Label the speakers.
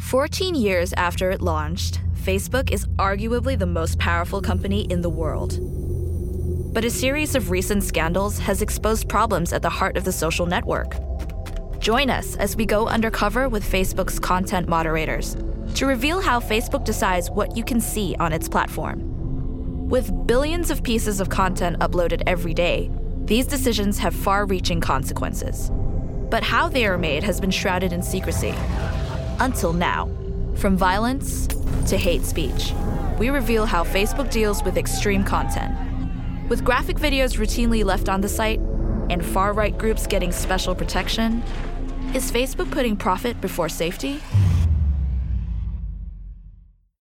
Speaker 1: 14 years after it launched, Facebook is arguably the most powerful company in the world. But a series of recent scandals has exposed problems at the heart of the social network. Join us as we go undercover with Facebook's content moderators to reveal how Facebook decides what you can see on its platform. With billions of pieces of content uploaded every day, these decisions have far-reaching consequences. But how they are made has been shrouded in secrecy. Until now. From violence to hate speech, we reveal how Facebook deals with extreme content. With graphic videos routinely left on the site and far-right groups getting special protection, is Facebook putting profit before safety?